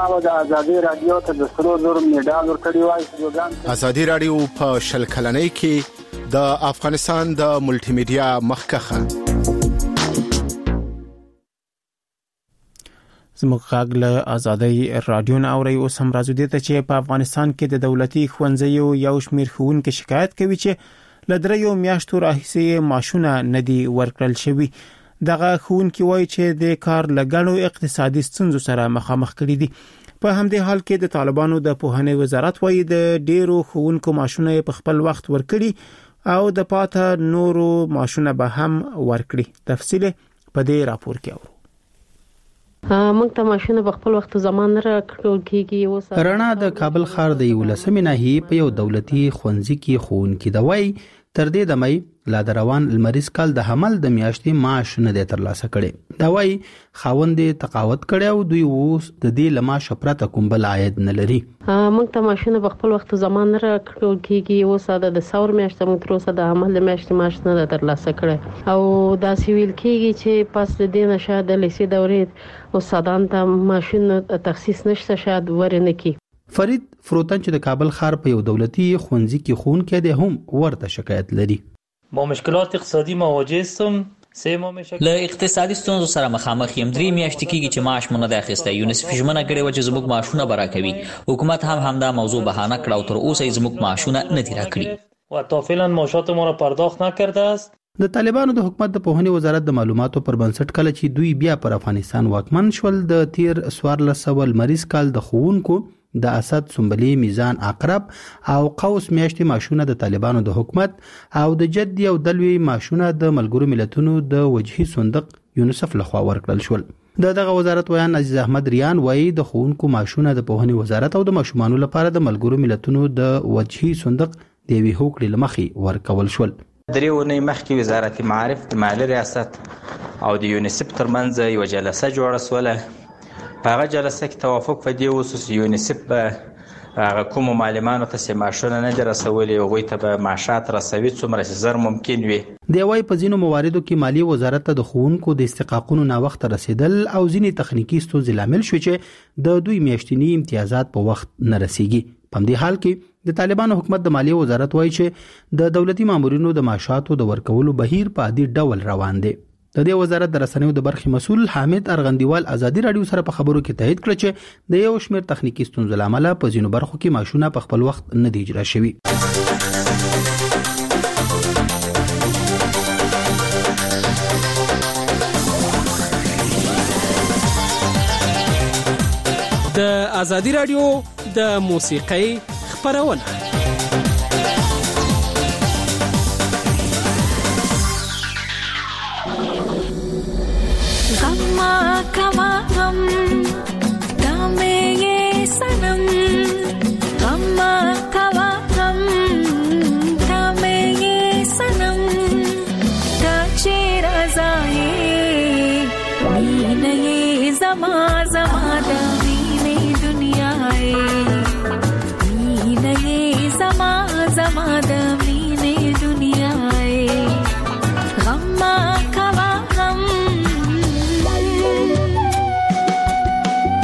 او د ازادي رادیو ته د سرو زر میډال ورکړی وای سلوګان ازادي رادیو په شل کلنۍ کې د افغانستان د ملټي میډیا مخکخه زموږ غږ له ازادي رادیو نه اوري. اوس هم راځو دي ته چې په افغانستان کې د دولتي ښوونځیو یو شمېر ښوونکي شکایت کوي چې له 3 میاشتو راهیسې معاشونه نه دي ورکړل شوي. دغه ښوونکي وایي چې د کار لګړو اقتصادي ستونزو سره مخامخ کړي دي. په همدې حال کې د طالبانو د پوهنې وزارت وایي د ډیرو ښوونکو معاشونه په خپل وخت ورکړي او د پاته نورو معاشونه به هم ورکړي. تفصیل په دې راپور کې اورو. موږ ته ماشینه په خپل وخت زمان نه راکړل کیږي. رڼا د کابل ښار د 11 ناحیې په یو دولتي ښوونځي کې ښوونکي د وای تر دې د مې لا دروان المریض کال د حمل د میاشتې معاش نه دی ترلاسه کړي. دا وای خاوندې تقاوت کړي او دوی اوس د دې لما شپرته کوم بل عاید نه لري. موږ ته ماشینه په خپل وخت زمان نه راکړل کیږي. اوس د ثور میاشتې موږ تر اوسه د حمل میاشتې معاش نه ترلاسه کړي او دا سویل کیږي چې پس د دې نشه د لیسې دورې استادان ته ماشین تخصیص نشته شاید ورنه کی. فرید فروتن چې د کابل ښار په یو دولتي ښوونځي کې ښوونکی دی هم ورته شکایت لري. با مشکلات اقتصادی مواجه هستم. له اقتصادي ستونزو سره مخامخ یم. 3 میاشتې کېږي چې معاش مونږ نه اخیسته. یونیسف ژمنه کړې و چې زموږ معاشونه به راکوي. حکومت هم همدا موضوع بهانه کړه او تر اوسه زموږ معاشونه نه دي راکړي و تا فعلا معاشات ما را پرداخت نکرده است. د طالبانو د حکومت د پوهنې وزارت د معلوماتو پر بنسټ کله چې دوی بیا پر افغانستان واکمن شول د تیر 1400 مریض کال د ښوونکو د اسد سنبلی میزان عقرب او قوس میاشتې معاشونه د طالبانو د حکومت او د جدي او دلوي معاشونه د ملګرو ملتونو د وجهي صندوق یونیسف لخوا ورکړل شول. دغه وزارت ویان عزیز احمد ریان وایي د ښوونکو معاشونه د پوهنې وزارت او د ماشومانو لپاره د ملګرو ملتونو د وجهي صندوق د وی هوکړې لمخې ورکول شول. درې ونې مخکې وزارت معارف د مالی ریاست او د یونیسف ترمنځ یو جلسه جوړه سوله. په هغه جلسه کې توافق په دې وسو چې یونیسف به هغه کوم معلمانو ته معاشونه نه دي رسولي او غوي ته به معاشات رسوي څومره چې زر ممکن وي. دی وايي په ځینو مواردو کې مالی وزارت ته د ښوونکو د استحقاقونو نه وخت رسیدل او ځینې تخنیکی ستونزې لامل شو چې د دوی میاشتنی امتیازات په وخت نه رسیږي. په دې حال کې د طالبانو حکومت د مالی وزارت وایي چې د دولتي مامورینو د معاشاتو د ورکولو بهیر په عادي ډول روان دی. د دې وزارت د رسنیو د برخې مسؤل حامد ارغندیوال ازادي رادیو سره په خبرو کې تایید کړ چې د یو شمېر تخنیکی ستونزو لامل په ځینو برخو کې معاشونه په خپل وخت نه دی اجرا شوي. د ازادي رادیو د موسیقۍ خبرونه. कवा हम दामे ये सनम गम्मा कवा हम दामे ये सनम ताचे रज़ाए मीन ये ज़मा ज़मा दामीने दुनियाए मीन ये ज़मा ज़मा दामीने दुनियाए गम्मा कवा हम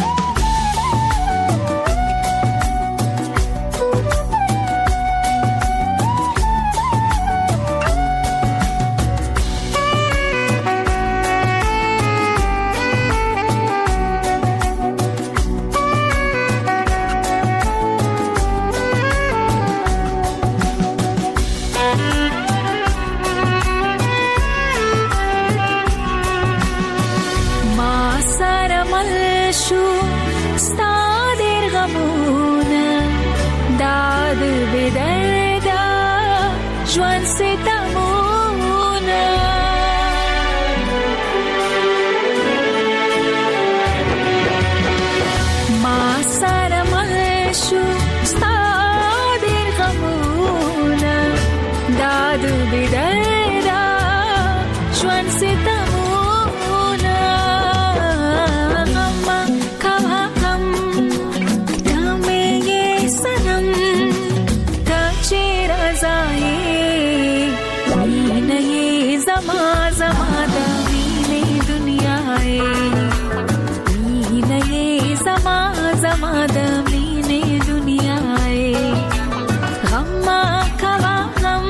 زما د مینې دنیا غم ما کوا غم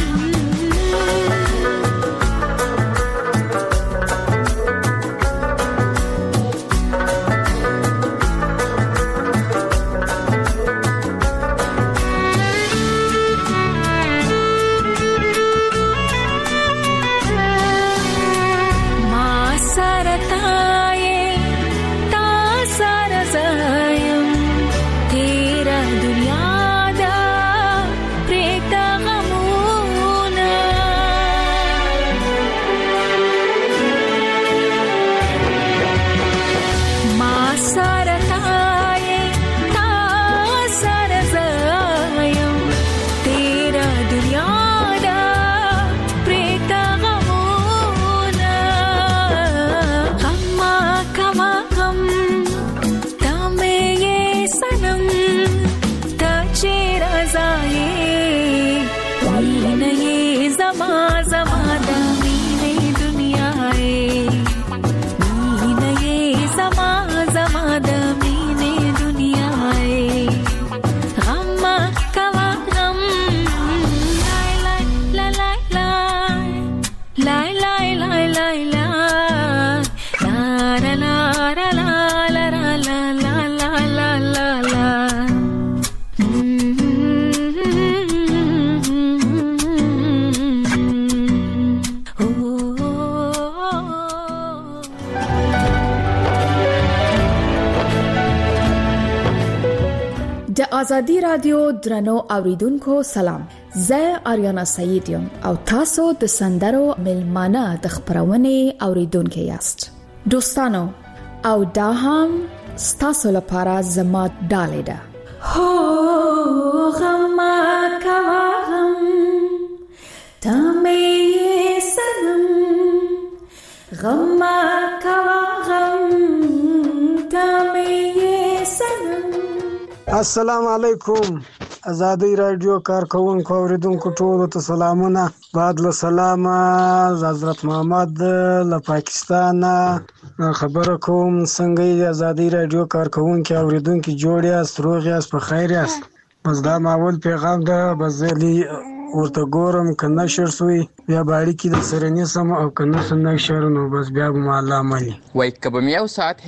آزادی رادیو درنو اوریدونکو سلام. زه آریانا سعید یم او تاسو د سندرو ملمانه د خبرونې اوریدونکو یاست. دوستانو او دا هم ستاسو لپاره زما ډالۍ ده. هو غم کوا غم تمه سنم غم کوا غم تمه سنم. السلام علیکم. آزادی رادیو کارکونکو اوریدونکو ټولو ته سلامونه. بعد له سلام حضرت محمد له پاکستان خبره کوم. څنګه آزادی رادیو کارکونکو اوریدونکو جوړ یاست، روغ یاست، په خیر یاست؟ بس دا ماول پیغام ده. بس زلی ورته ګورم کنه شر سوی بیا باړی کې د سرنی سم او کنه سن شر نو بس بیا به الله مالي وای کبم یو ساعت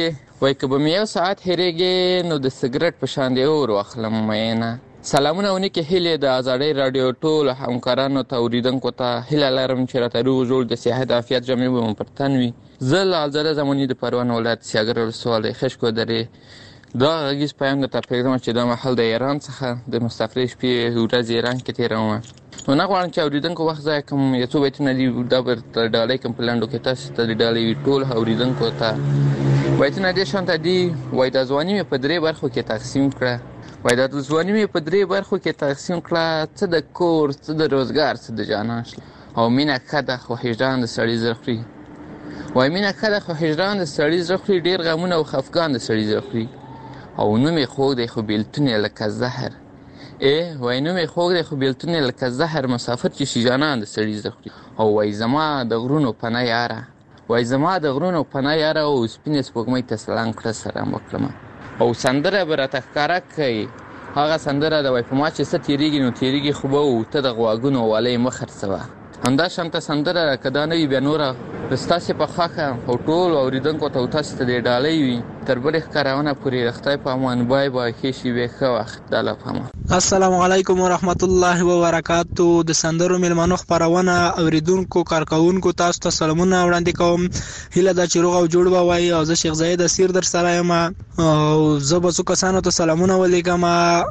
هریږي نو د سیګریټ په شان دی اور واخلم مینه. سلامونه ونکه هله د آزادی رادیو ټول همکارانو ته اوریدونکو ته هله لرم چې راته روغ جوړ د صحت عافیت جمعي به پرتن وي. زل آزاد زمانی د پروان ولایت سیاګر سوال خشکو درې دا غږیز پیغام د تپریدم چې د محل د ایران څخه د مستقری شپې ورځ ایران کې تیروم. نو نه غواړم چې اوریدونکو وخت ځای کوم یو څه بیتونه دی دا پر ډالۍ کوم پلاندو کې تاسو ته ډالۍ ټول اوریدونکو ته بیتونه دې شانته دی. وای د ځواني په درې برخو کې تقسیم کړه. وای د ځواني په درې برخو کې تقسیم کړه، څه د کور، څه د روزګار، څه د جانان او مینه کده خو هجران د سړی زخري. وای مینه کده خو هجران د سړی زخري، ډیر غمونه او خفقان د سړی زخري. او نو می خوږ دی خو بیلتونه لکه زهر. وای نو می خوږ دی خو بیلتونه لکه زهر، مسافر چې شي جانان د سړی زخري. او وای زما د غرونو پناه یاره، وای زما د غرونو پناه یاره او سپینې سپوږمۍ ته سلام کړه سلام وکړم. او سندره به راته ښکاره کوي هغه سندره د وای په ما چې څه تېرېږي نو تېرېږي خو به و ته د غواګونو والۍ مه خرڅوه. همدا شانته سندره که دا نه وي بیا نوره ستاسې په خوښه او ټولو اورېدونکو ته او تاسې ته دې ډالۍ وي. تر بلې ښکارونه پورې د خدای په امان. بای بای، ښې شېبې، ښه وخت. دا له پامه. السلام علیکم ورحمت الله وبرکاتو. د سندرو میلمنو خپرونه اوریدونکو کارکونکو تاسو ته سلامونه وړاندې کوم. هیله ده چې روغ او جوړ به وای. او زه شیخ زاید اسیر در سره یم او زه به څو کسانو ته سلامونه ولیکم.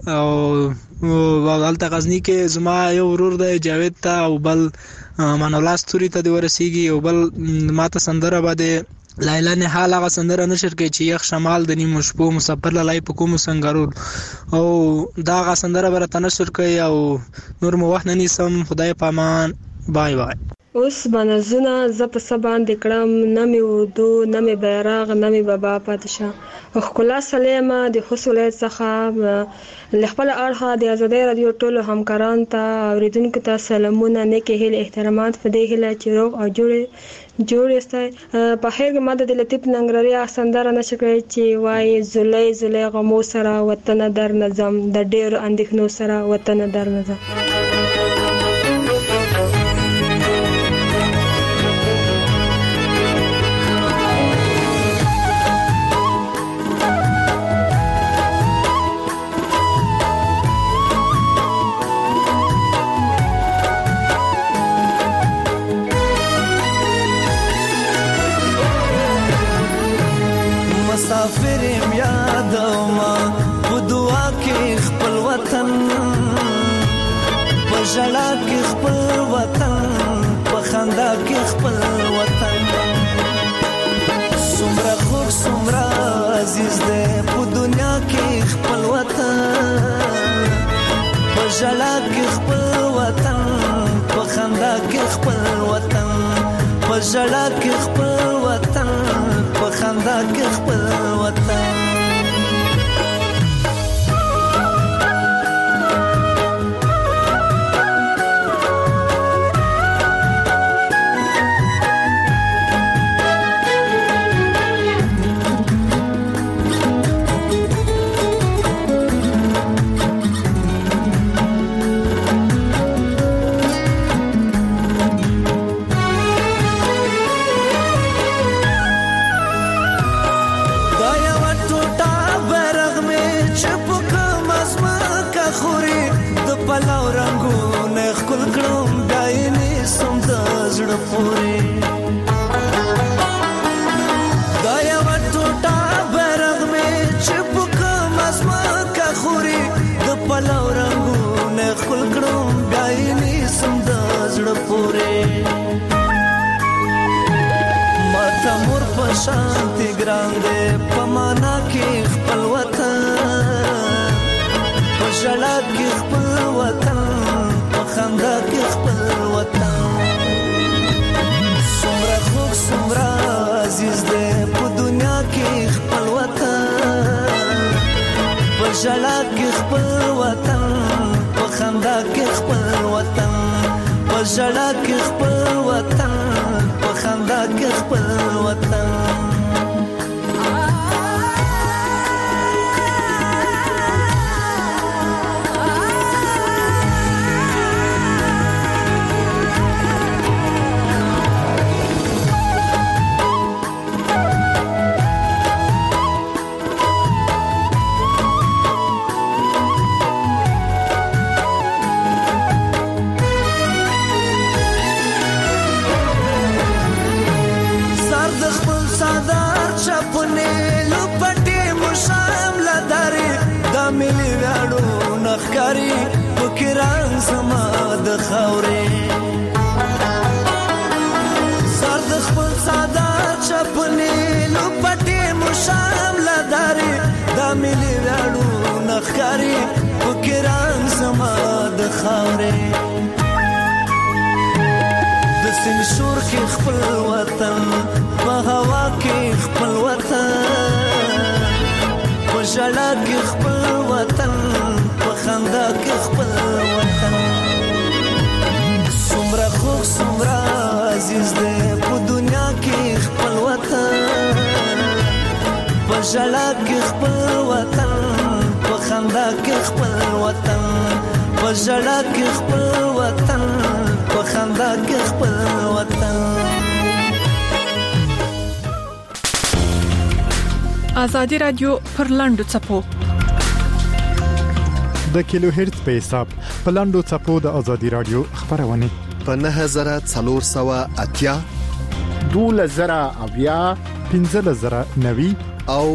او دلته غزنی کې زما یو ورور دی جاوید ته، او بل منولا ستوري ته دی ورسیږي، او بل ماته سندره باندې لایلا نه حال هغه سندره نشر کوي چې یخ شمال د نیمو شپو مسافر لای په کوم سنگارور، او دا هغه سندره برته نشر کوي. او نور مو وخت نه نیسم. خدای پامان. بای بای. اوس منځونه ز په سبان د کړم، نه می اردو، نه می بیرغ، نه می بابا پادشاه. خلا سلام د خصوصیت څخه لخپل اړه د آزادۍ رادیو ټولو همکاران ته اوریدونکو ته سلامونه، نیکه هیله، احترامات. په دې هیله چې روغ او جوړ جوړ یسته په خیر کې ماده د لطیف ننګرهاري سندره نشه کړی چې وای زولای زولای غمو سره وطن در نظم د ډېر اندېښنو سره وطن در نظم. مسافرم یادوما په دعا کې خپل وطن په ژړا کې خپل وطن په خندا کې خپل وطن څومره خوږ څومره عزیز دی په دنیا کې خپل وطن په ژړا کې خپل وطن په خندا کې خپل وطن په ژړا کې خپل وطن په خندا کې خپل وطن. پلاو رنگونه خپل کړم دایني سم د زړه پورې دا یو ټوټه برغ مې چې پکم ازما کا خوري د پلاو رنگونه خپل کړم دایني سم د زړه پورې ماته مور په شانتي ګران دې په معنا کې خپل وطن په ژړا کې خپل وطن په خندا کې خپل وطن څومره خوږ څومره عزیز دی په دنیا کې خپل وطن په ژړا کې خپل وطن په خندا کې خپل وطن په ژړا کې خپل وطن په خندا کې خپل وطن. نخکاری پکران زما د خاورې سر د خپل ساده چپنې لپټې مشام لداري دا ملي وړو نخکاری پکران زما د خاورې د سین شور کې خپل وطن په هوا کې خپل وطن په ژړا کې خپل وطن خندا کې خپل وطن څومره خوږ څومره عزیز دی په دنیا کې خپل وطن په ژړا کې خپل وطن په خندا کې خپل وطن په ژړا کې خپل وطن په خندا کې خپل وطن. آزادی رادیو پر لاندو چپو د کیلو هرتز په حساب په لاندو چپو د آزادي رادیو خبرونه په 9480 2000 1590 او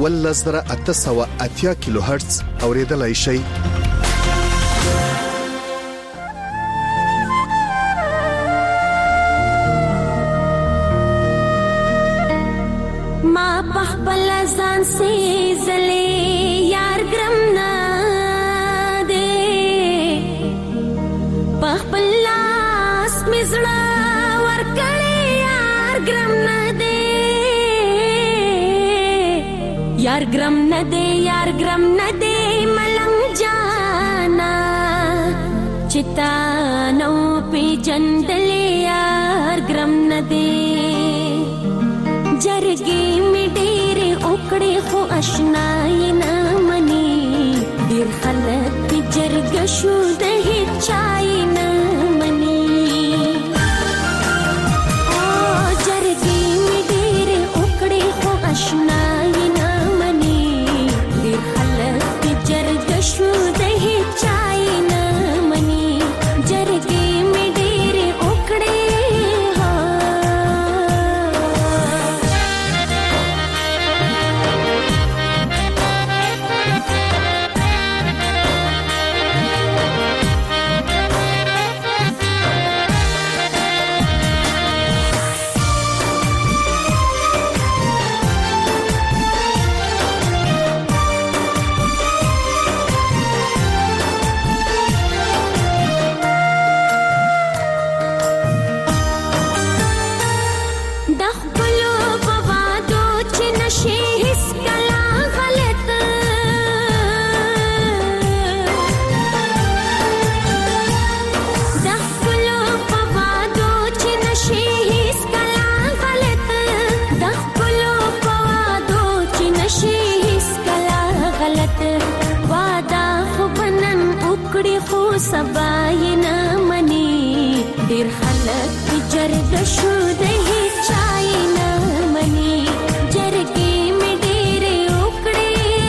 1880 کیلو هرتز اوریدلای شي. ما پخپل ځان سي زلي یار ګرم نه خپل لاس مزړه ورکړې یار ګرم نه دی یار ګرم نه دی یار ګرم نه دی ملنګ جانا چتا نو پی جندل یار ګرم نه دی जरगे में डेरे ओकड़े खो आशनाई ना मनी देर खलक जरग शुद है चाय ना मनी ओ जरगे में डेरे ओकड़े खो आशनाई ना मनी देर खलक जरग शुद है चाय ना मनी जरगे में डेरे ओकड़े सबाई ना मनी देर खलक जरग शुद है चाय ना मनी जरगे में डेरे ओकड़े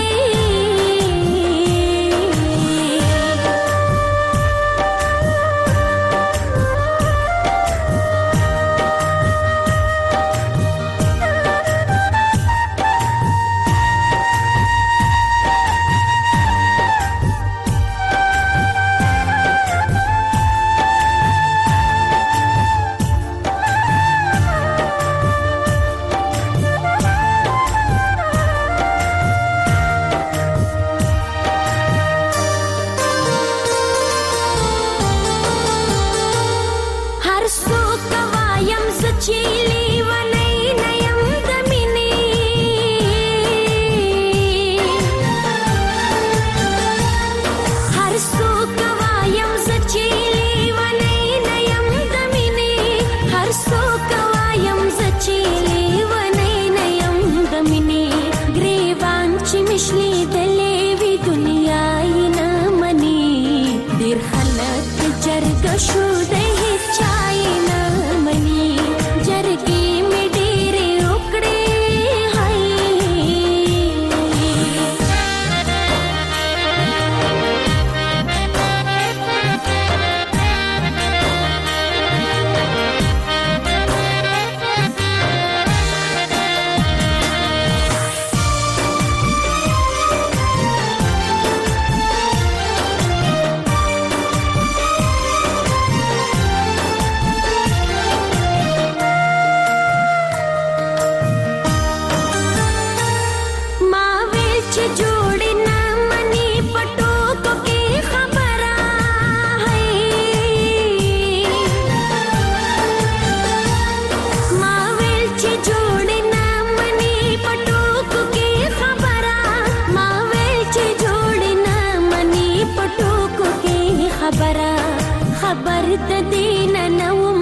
खबर त दीन नवम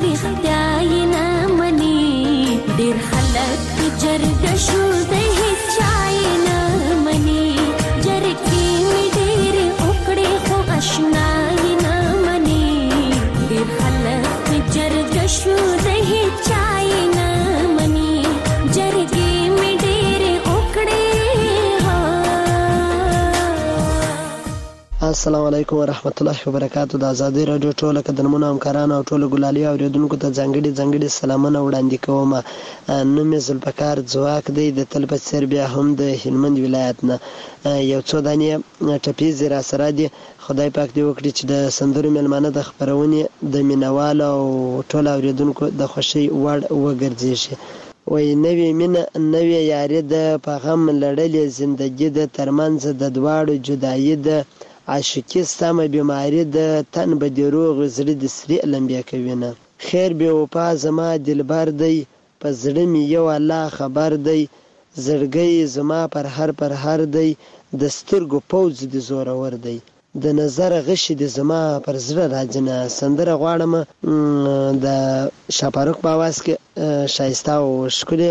चिरख्ताई ना मनी देर खलक जरग शुद है चाय ना मनी जरगे में डेरे ओकड़े खो आशनाई ना मनी देर खलक जरग शुद है चाय ना मनी जरगे में डेरे ओकड़े السلام علیکم ورحمت الله وبرکاتہ. د ازادي رادیو ټول قدرمنو همکارانو او ټول ګلالي اوریدونکو ته ځانګړي سلامونه وړاندې کوم. نوم یې ذوالفقار ځواک دی د تل په څېر بیا هم د هلمند ولایت نه یو څو دانې ټپیزې را سره دي. خدای پاک دې وکړي چې د سندرو میلمانه د خپرونې د مینوالو او ټول اوریدونکو د خوښۍ وړ وګرځېږي. وای نوې مینه نوې یاري ده په غم لړلې زندګي ده ترمنځ د دواړو جدایي ده عاشقي سمه بیماری ده تن به دې روغ زړه د سرې لمبیا کوي نه خیر بې وفا زما دلبر دی په زړه مې یو الله خبر دی زړګی زما پر هر دی د سترګو پوځ د زورور دی د نظر غشي د زما پر زړه راځنه سندره غواړم د شاپاروک په आवाज کې شایسته او ښکلې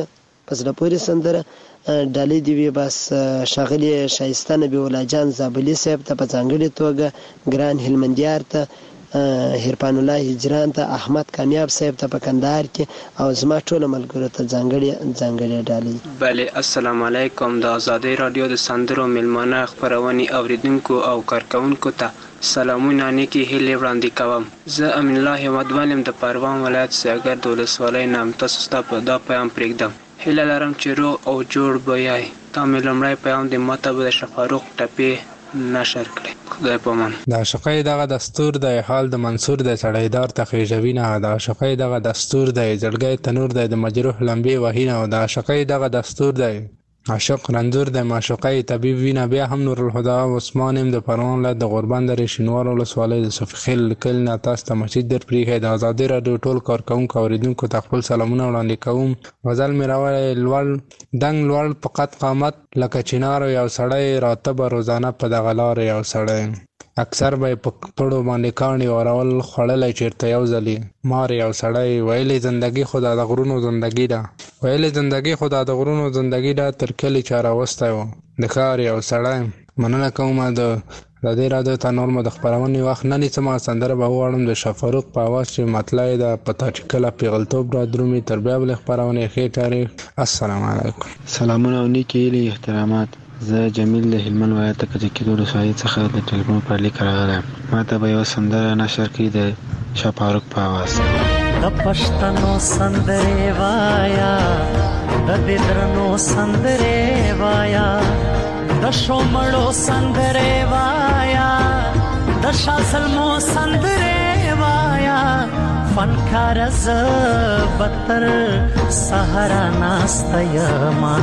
په زړه پورې سندره ډالۍ دی وي بس شاغلي شایسته نبی الله جان زابلی صاحب ته په ځانګړي توګه ګران هلمندیار ته هرپان الله هجران ته احمد کامیاب صاحب ته په کندهار کې او زما ټول ملګرو ته ځانګړي ډالۍ. بله السلام علیکم. د آزادۍ رادیو د سندرو ملمانه خپرونې اوریدونکو او کارکونکو ته سلامونه نیکی هیلې وړاندې کوم. زه امین الله احمدوال یم د پروان ولایت سیاګرد ولسوالۍ نه. تاسو ته دا پیغام پرېږدم. هیله لرم چې روغ او جوړ به یای. دا مې لومړی پیغام د ماته به د شفاروق ټپې نشر کړي. خدای پامان. د عاشقۍ دغه دستور دی حال د منصور دی سړیدار ته خېژوي نه. د عاشقۍ دغه دستور دی زړګی تنور دی د مجروح لمبې وهي نه. د عاشقۍ دغه دستور دی عاشق رنځور دی معشوقۍ طبیب وینه. بیا هم نور الهدا عثمان یم د پروان ولایت د غوربند درې شینوار ولسوالۍ د صفیخیل کلي نه. تاسو ته مسجد در پرېښی. د ازادۍ راډیو ټول کارکوونکو اورېدونکو ته خپل سلامونه وړاندې کوم. غزل مې راوړی لوړ دنګ لوړ په قد قامت لکه چنار یو سړی راته به روزانه په دغه لار یو سړی. اکثر به په پړو باندې کاڼي اورول خوړلی چېرته یو ځلې مار یو سړی. ویلې زندګي خو دا د غرونو زندګي ده. ویلې زندګي خو دا د غرونو زندګي ده. تر کلي چا راوستی و د ښار یو سړی. مننه کوم د دې راډیو ته نور مو د خپرونې وخت نه نیسم. سندره به وواړم د شفاروق په اواز چې مطلع ده په تا چې کله پیغلتوب را درومي. تر بیا بلې خپرونې ښې تاریخ. السلام علیکم. سلامونه او نیکې هیلې احترامات. زه جمیل د هلمند ولایت د کجکي ولسوالۍ څخه د ټلیفون پر لیک راغلی. ما ته به یوه سندره نشر کړي د شفاروق په اواز. د پښتنو سندرې وایا د دې درنو سندرې وایا د شومړو سندرې وایا د شاسلمو سندرې وایا فنکار ز بتر سهارا ناسته یما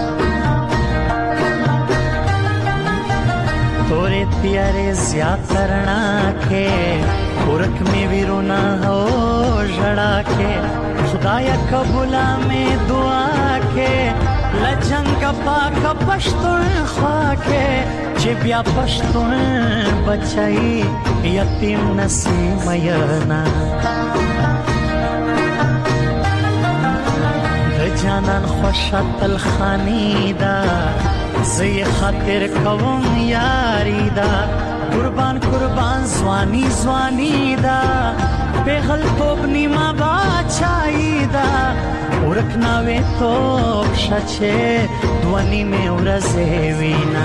तोरे प्यारे ज्यातरना के पुरख में विरुना हो जड़ा के खुदाया कबूला में दुआ के लजंग पाक पश्तुन ख्वा के चिबिया पश्तुन बचाई यतीम नसीम यना जानन خوشت الخانیدا زی خاطر کوم یاری دا قربان قربان زوانی زوانی دا پیغل توب نیما باچایی دا ورکنا وی توب شچه دوانی میں ورزه وینا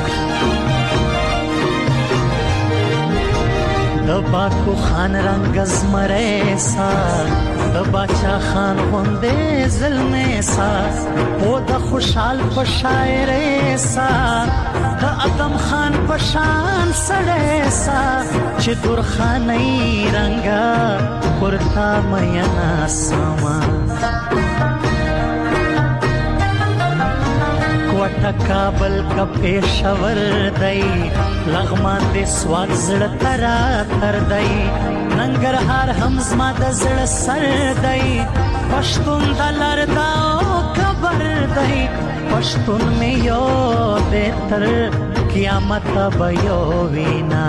دباکو خان رنگ زمره سا دباچا خان غنده ظلمه سا او د خوشحال په شاعر سا د ادم خان په شان سړی سا چې دور خاني رنگا پرتا مینا سما کوټه کابل کا پېښور دی لغمان دې سواد زړه ترا تر دی ننګرهار هم زما د زړه سر دی پښتون د لار دا خبر دی پښتون مې یو دې تر قیامت به یو وینا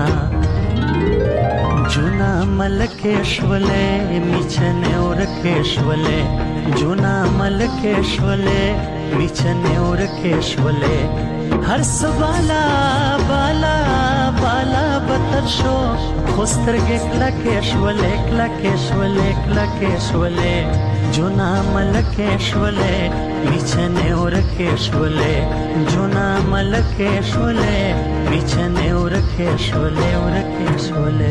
جونا ملکشولې میچنه ورکشولې جونا ملکشولې میچنه ورکشولې هر سوالا بالا بالا بتر شو خوسترګ کلکشولې کلکشولې کلکشولې جونا ملکشولې میچنه ورکشولې جونا ملکشولې میچنه ورکشولې ورکشولې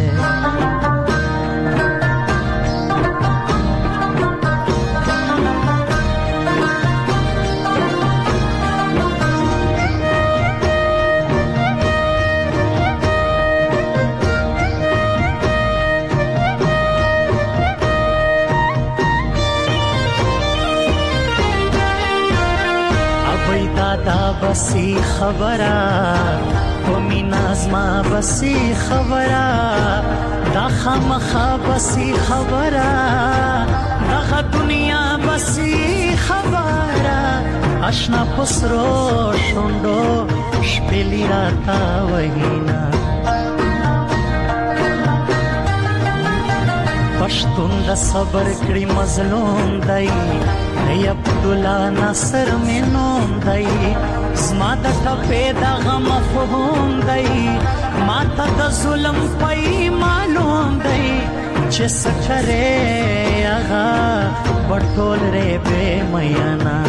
بسی خبره کومی نازما بسی خبره دا خامخا بسی خبره دا دنیا بسی خبره اشنا پسرو شوندو شپلی راتا وینا پښتون د صبر کړي مظلوم دی عبدالله ناصر می نوم دی زما د ټپې دغه مفهوم دی ما ته د ظلم پای معلوم دی چې څه کرې هغه بټول ری بې میانا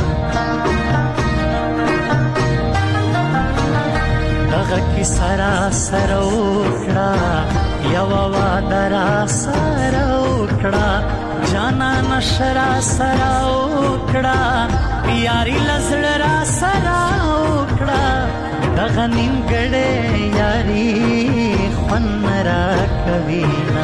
دغه کیسه را سره وکړه یوه واده را سره وکړه جانا نشرا سرا وکړه یاري لزړه را سرا وکړه دغه نیمګړې یاري خوند را کوي نا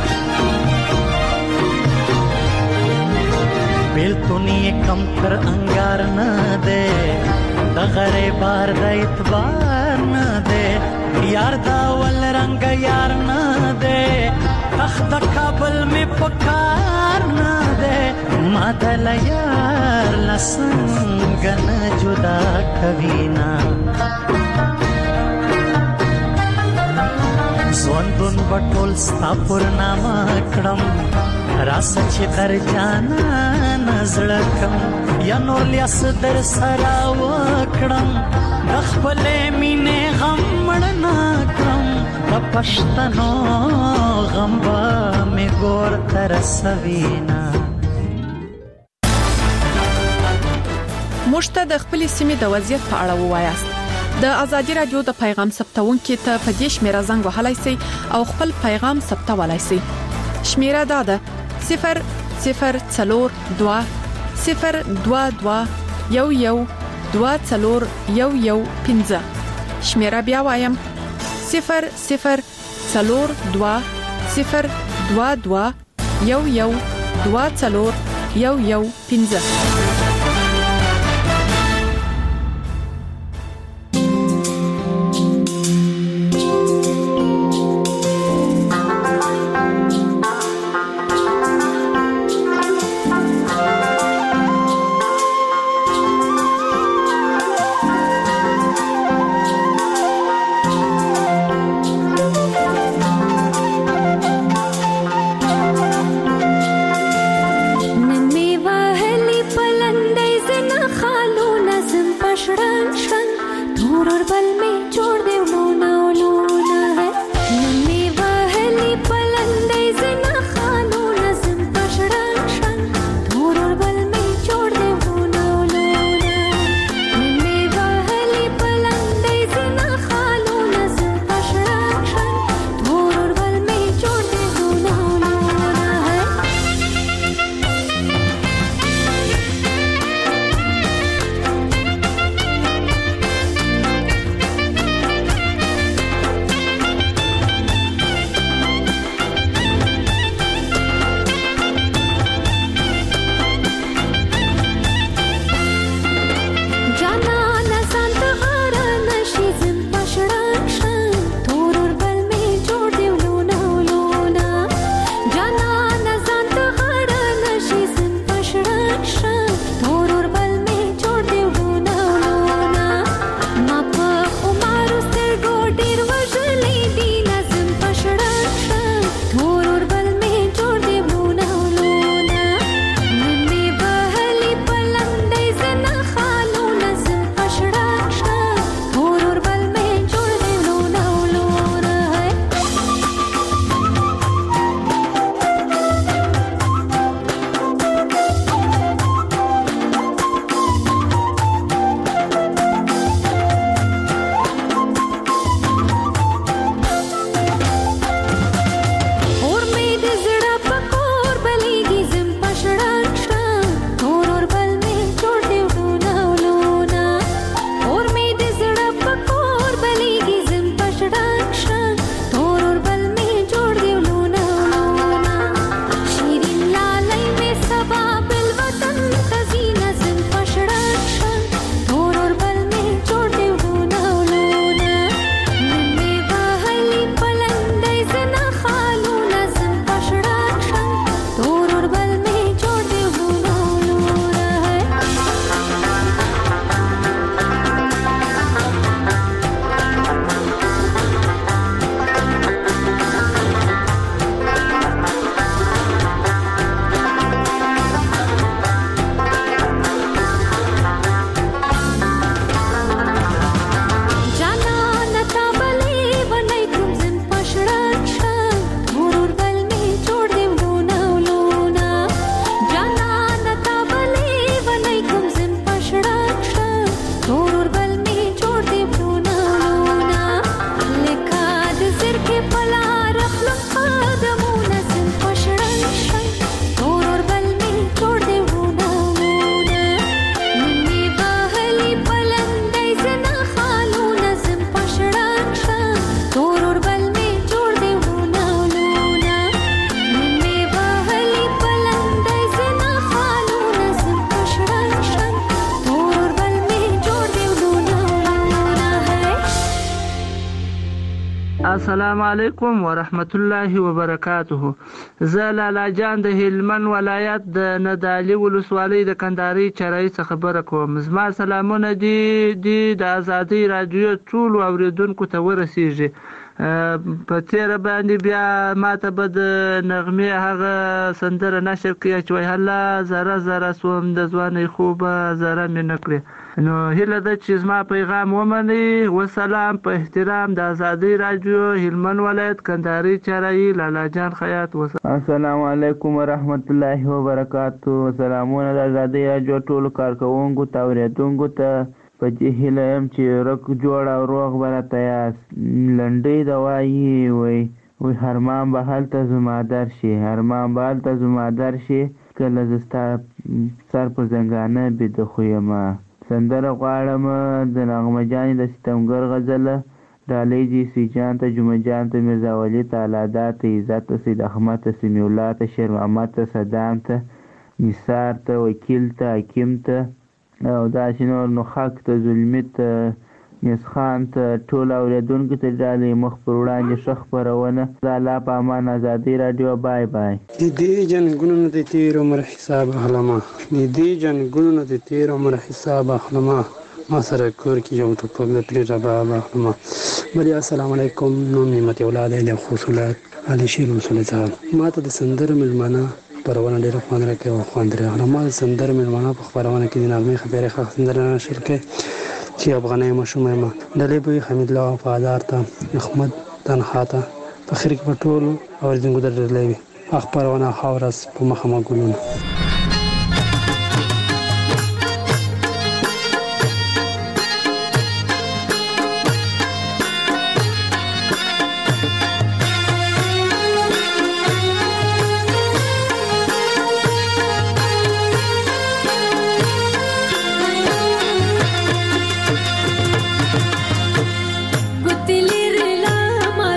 بیلتون یې کم تر انګار نه دی دغه بار د اعتبار نه دی یار دا ول رنگ یار نه دی تخت کابل می پکار نه ده ما دل یار لسنگ نه جدا کوي نا ځوندون بټول ستا پر نامه کړم راس چې در جانا نزړه کم یا نور لیاس در سره وکړم د خپلې مینې غم مړ نه کړم د پښتنو غم به مې ګور ته رسوي نه موږ ته د خپلې سیمې د وضعیت په اړه ووایاست. د ازادي رادیو د پیغام ثبتونکو ته په دې شمیره زنګ وهلای شئ او خپل پیغام ثبتولای شئ. شمیره دا ده 0042 022 11 24015. شمیره بیا وایم 0042 022 11 24015. السلام علیکم ورحمت الله وبرکاته. زه لالا جان د هلمند ولایت د ندالي ولسوالۍ د کندهاري چرای څخه خبره کوم. زما سلامونه دي د ازادي رادیو ټول اوریدونکو ته ورسیږي. په تیر باندې بیا ماته به د نغمې هغه سندره نشر کړي چې وای هله زره زره سوم د ځوانۍ خوبه زره مې نه کړې. نو هیله ده چې زما پیغام ومني. وسلام په احترام د ازادي رادیو هلمند ولایت کندهاري چرای لالا جان خیاط. السلام علیکم ورحمت الله وبرکاته. سلامونه د ازادي رادیو ټول کارکونکو ته اوریدونکو ته. په دې هیله یم چې رک جوړ او روغ به راته یاست. لنډۍ د وایي هرمان به هلته زما در شي، هرمان به هلته زما در شي، کله زه ستا سر په زنګانه بیده خو یمه. سندره غواړم د نغمه جانې د ستمګر غزله، ډالۍ جیسی جان ته، جمعه جان ته، میرزا ولی ته، الادا ته، عزت ته، سید احمد ته، سمیع الله ته، شیر محمد ته، صدام ته، نثار ته، وکیل ته، حکیم ته او داسې نور، نخاک ته، زلمي ته، میزخان ته، ټول اوریدونکو ته ډالۍ مخ پر وړاندې ښه خپرونه. د الله په امان. ازادي راډیو. بای بای. د دې جنګونو نه د تیر عمر حساب اخلمه، د دې جنګونو نه د تیر عمر حساب اخلمه، ما سره کور کې یو ټوپک د پرې رباب اخلمه. بلیا السلام علیکم. نوم نعمت اولاد د خصوصات علي شیر رسول صاحب. ما ته د سندر ملمنه خبرونه ډېره خوند راکوي او خوند راغله. ما د سندر ملمنه په خبرونه کې د نغمې خبرې ښه سندره نشر کړې چې افغاني مشوم یم. ډلې به حمید الله وفادار ته، احمد تنها ته، فخر کې په ټول اوریدونکو ته ډېر وي. خبرونه خاورس په مخه مګولونه.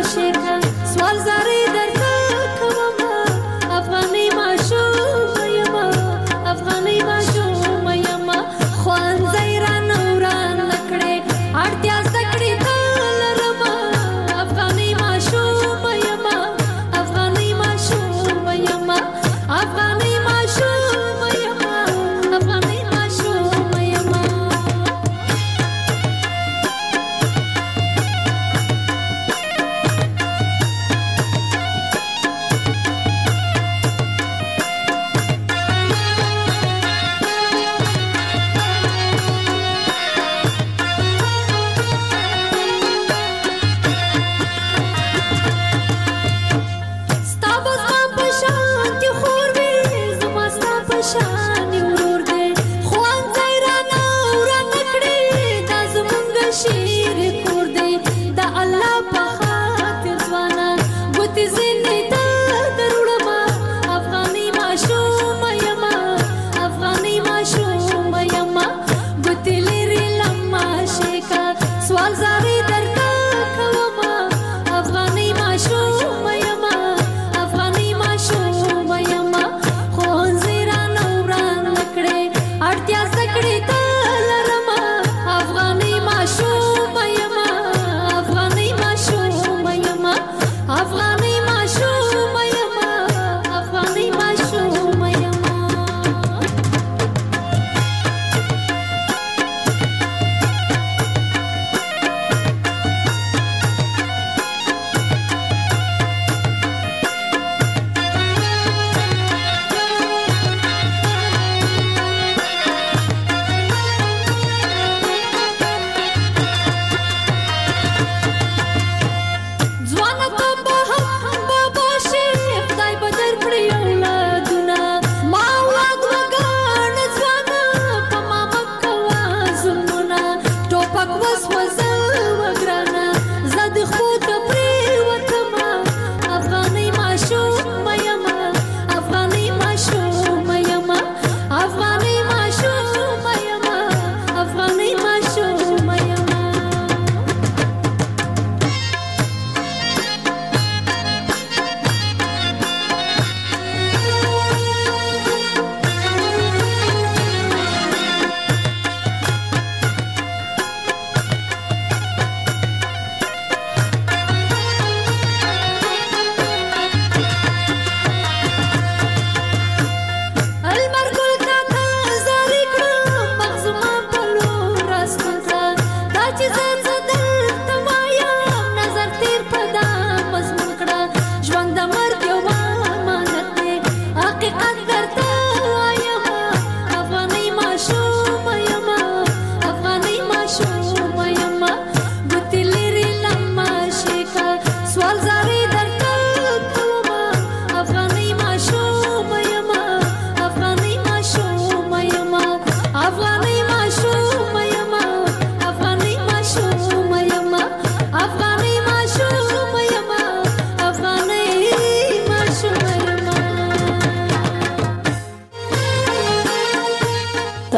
سوال زاری در تا کوما افغانی ماشو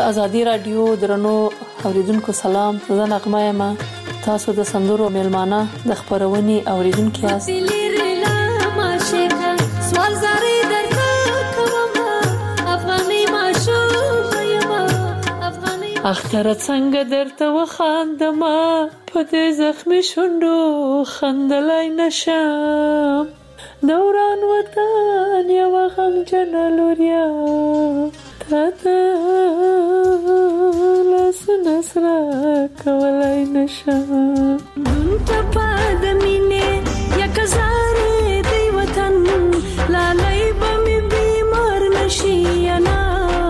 ازادي رادیو درنو اوریدونکو سلام. زه نغمه یم. تاسو د سندرو میلمانه د خبرونې اوریدونکو یاست. اختر څنګه درته وخاندما په دې زخمي شونډو خندلای نشم. دوران وطن یو غمجن لوریا تاته لاسونه سره کولای نشم. دون ته پاد مینه یک زاره دی وطن لالای به می بیمار نشي انا.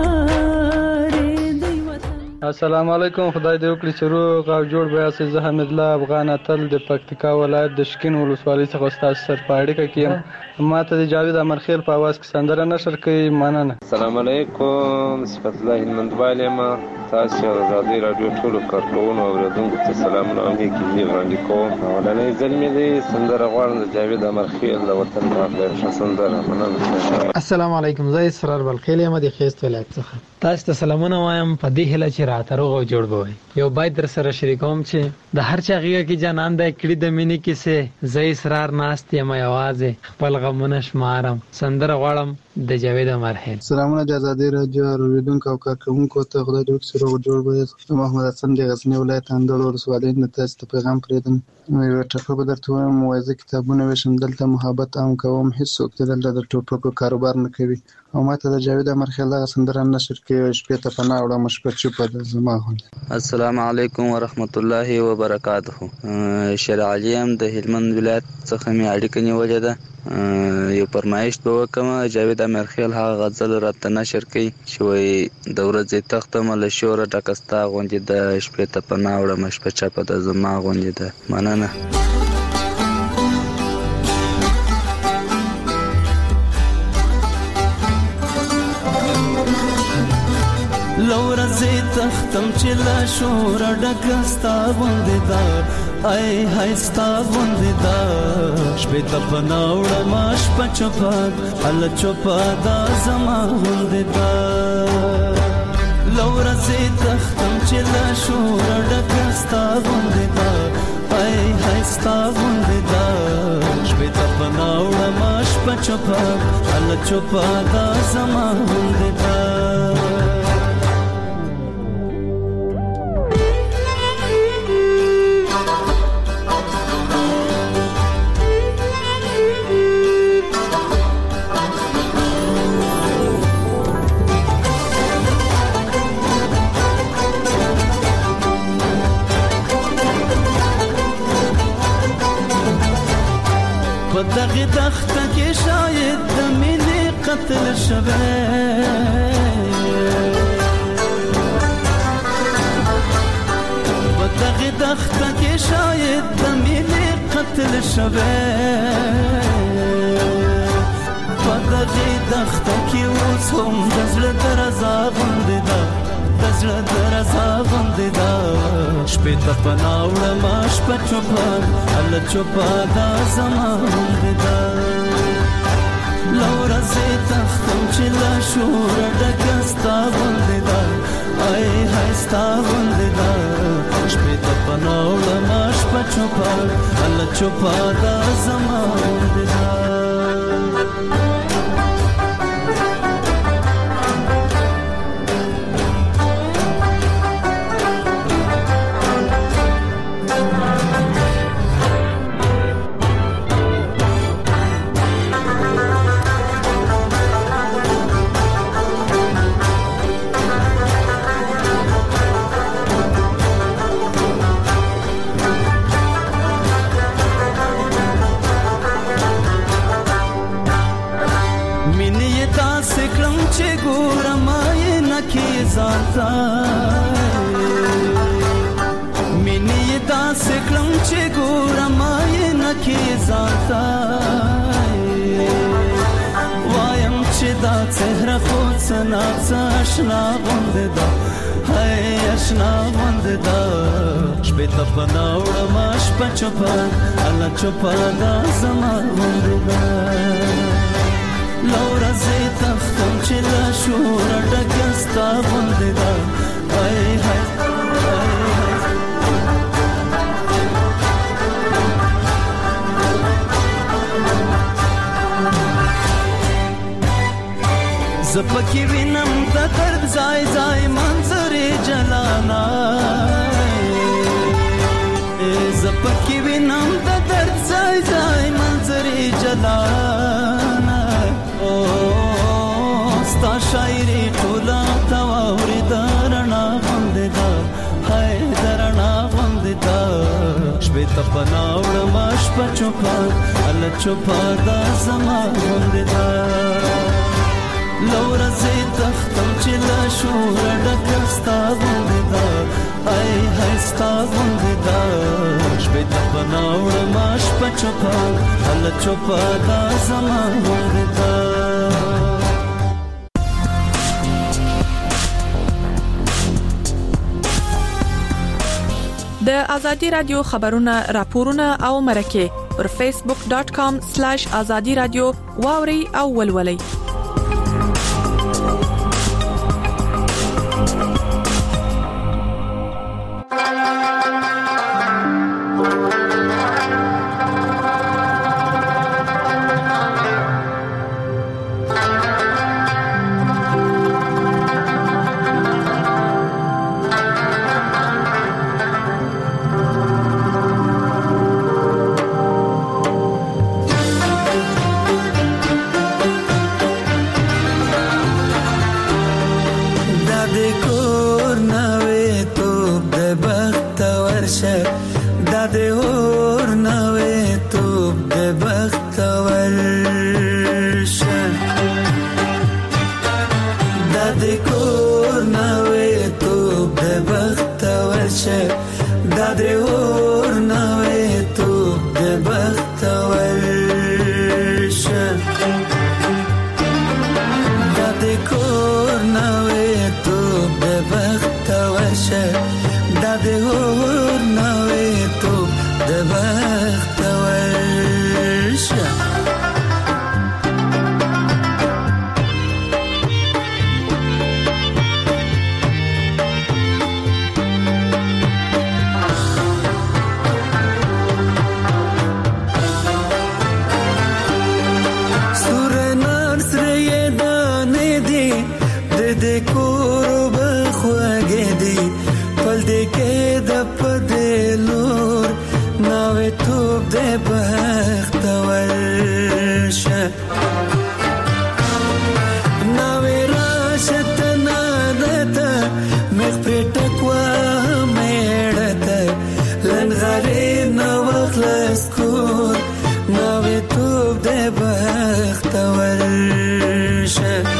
السلام علیکم. خدای دې وکړي چې روغ او جوړ به یاست. زه حمید الله افغان اتل د پکتیکا ولایت د شکین ولسوالۍ څخه ستاسو سره په اړیکه کې یم. ما ته د جاوید امرخیل په اواز کې سندره نشر کوي. مننه. السلام علیکم. صفت الله هلمندوال یم. تاسو ازادي رادیو ټول کارکونکو او اوریدونکو ته سلامونه او نیکی وړاندې کوم. اولنۍ ځل مې د سندره غواړم د جاوید امرخیل د وطن په اړه سندره. مننه. السلام علیکم. زه اسرار بلخیل یم د خیست ولایت څخه. تاسو ته سلامونه وایم په دې هله چې راته روغ او جوړ بوي. یو باید در سره شریکوم چې د هر چا غیږه کې جانان د کړي د مینې کیسه زې اسرار ناست یم یوازې خپل غمونه شمارم. سندره غواړم د جاوید امرخیل. سلامونه د ازادي رادیو اوریدونکو او کارکونکو ته. خدای دې وکړي روغ جوړ بوي. محمد حسن د غزنی ولایت اندړ ولسوالۍ نه تاسو ته پیغام پرېدم. یو ټکو به درته وایم. موازی کتابونه وشم دلته محبت عام کوم. هیڅ څوک دلته د ټوپکو کاروبار نه کوي. او ماته د جاوید امرخیل هغه سندره نشر کوي شپې ته پناه وړم شپه چوپه د زما غوندې. السلام علیکم ورحمت الله وبرکاته. شیر علیم د هلمند ولایت څخه مې اړیکه نیولې ده. یو فرمایش به وکم. جاوید امرخیل هغه غزل راته نشر کوي چې وایي د ورځې تختم له شوره ډکستا غوندې د شپې ته پناه وړم شپه چوپه د زما غوندې ده. مننه. لورځې تختم چې لا شور ډکستا غوندې دا ای هاي ستا غوندې دا شپې ته پناوړه ما شپه چوپه ال چوپه دا زما غوندې دا. لورځې تختم چې لا شور ډکستا غوندې دا ای هاي ستا غوندې دا شپې ته پناوړه ما شپه چوپه ال چوپه دا زما غوندې دا. دغه دخته کې شاید د مینې قتل شوه. دغه دخته کې شاید د مینې قتل شوه. دغه دخته کې اوس هم د زړه درزا غوندې ده د زړه درزا غوندې ده شپې ته پناه وړم شپه چوپه ال چوپه دا زما غوندې ده. لورځې تختم چې لا شوره ډکه ستا غوندې ده ای هاي ستا غوندې ده شپې ته پناه وړم شپه چوپه ال چوپه دا زما غوندې ده. مینې داسې کړم چې ګورم یې نه کې ځانته وایم چې دا څهره خو څه ناڅه اشنا غوندې ده هی اشنا غوندې ده شپې ته پناه وړم شپه چوپه الله چوپه دا زما غوندې ده. لورځې تختم چې له شوره ډکه ستا غوندې ده زپکی وینم د درد ځای ځای منظرې جلانا زپکی وینم د درد ځای ځای منظرې جلانا او ستا شاعري ټوله تواوري درنا غوندې ده هاي درنا غوندې ده شپې ته پناوړ ما شپه چوپه هله چوپه دا زما غوندې ده لورا زي تختم چې لا شور ډکه ستا غوندې ده هاي هاي ستا غوندې ده شپې ته پناوړ ما شپه چوپه هله چوپه دا زما غوندې ده د ازادي رادیو خبرونه راپورونه او مرکه پر facebook.com/azadi radio واوري او ولولي.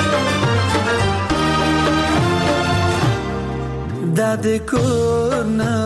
د کور نه